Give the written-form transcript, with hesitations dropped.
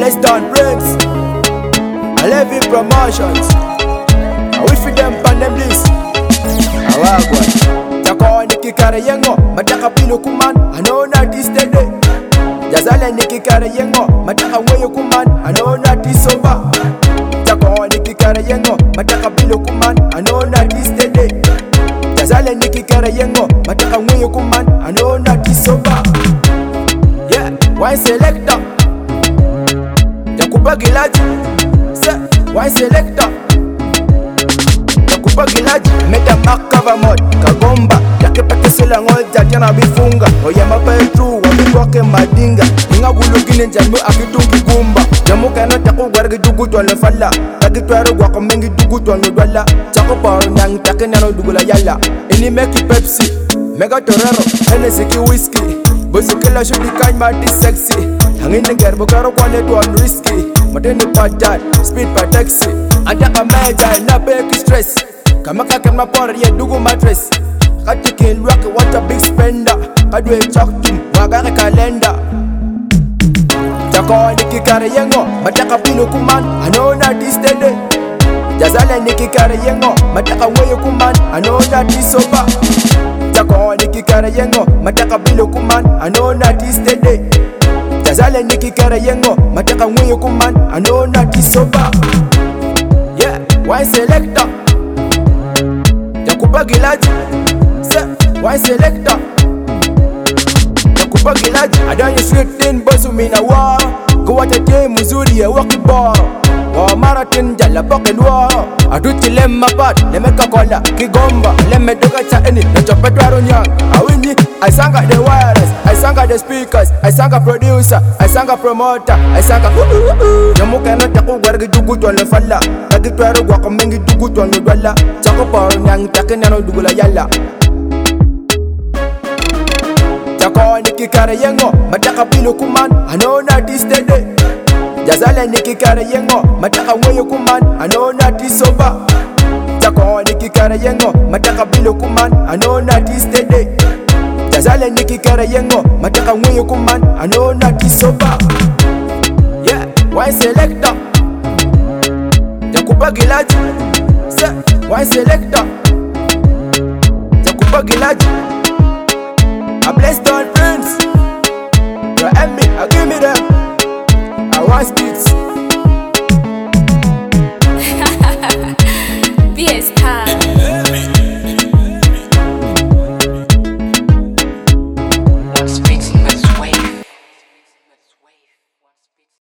Blessed on Prince, I love you promotions. I wish for them pan them this. Awagwa Tako nikikare yengo mataka pilo kuman. I know not this day. Jazale nikikare yengo mataka mweyo kuman. I know not this soba. Tako nikikare yengo mataka pilo kuman. I know not this day. Jazale nikikare yengo mataka mweyo kuman. I know not this soba. Yeah, why selector? Yakuba gilaji. Say, why selector? Yakuba gilaji. Meta makava mod kagomba. Yake peke sila ngoja jana bifunga. Oya mapetru wabikoke madinga. Inga bulugine njambu akitungi gumba. Jamuka na taku wargi dugutwa lefala. Taki tuwaru wako mengi dugutwa nudwala. Chako paro nyang take nano dugula yala. Ini meki Pepsi, Mega Torero, Hennessy ki whiskey. Bosu kila shudi kanyma di sexy. Hangin gerbo karo kwane tu on risky. Mateni pajat, speed pa taxi. Andaka meja na beki stress. Kama kake mapora ye dugu mattress. Kati kin rock what a big spender. Kadwe chokin wagare kalenda. Tako nikikare yengo mataka pilo kuman. I know not this day. Jazale nikikare yengo mataka mweyo kuman. I know not this soba. Tako nikikare yengo mataka pilo kuman. I know not this day. Jazale nikikare yengo mataka mweyo kuman. I know not this soba. Yeah, why selector? Yakuba gilaji. Say, why selector? Yakuba gilaji. I done your sweet thing, bosu mina war. Go at a game, muzuri ya waki bar. Wa marathon jala poke luaro. Aduti lemma pat, lemeka kola kigomba. Lemme doga cha eni, na chopetwa runyang. Awini, I sanga the wireless, I sanga the speakers, I sanga producer, I sanga promoter, I sanga Yamuka na taku wargi dugutwa lefala. Taki tuwaru wako mengi dugutwa nudwala. Chako paro nyang take nano dugula yala. Tako nikikare yengo mataka pilo kuman. I know not this day. Jazale nikikare yengo mataka mweyo kuman. I know not this soba. Tako nikikare yengo mataka pilo kuman. I know not this day. Jazale nikikare yengo mataka mweyo kuman. I know not this soba. Yeah, why selector? Yakuba gilaji. Say, why selector? Yakuba gilaji. I'm blessed on Prince.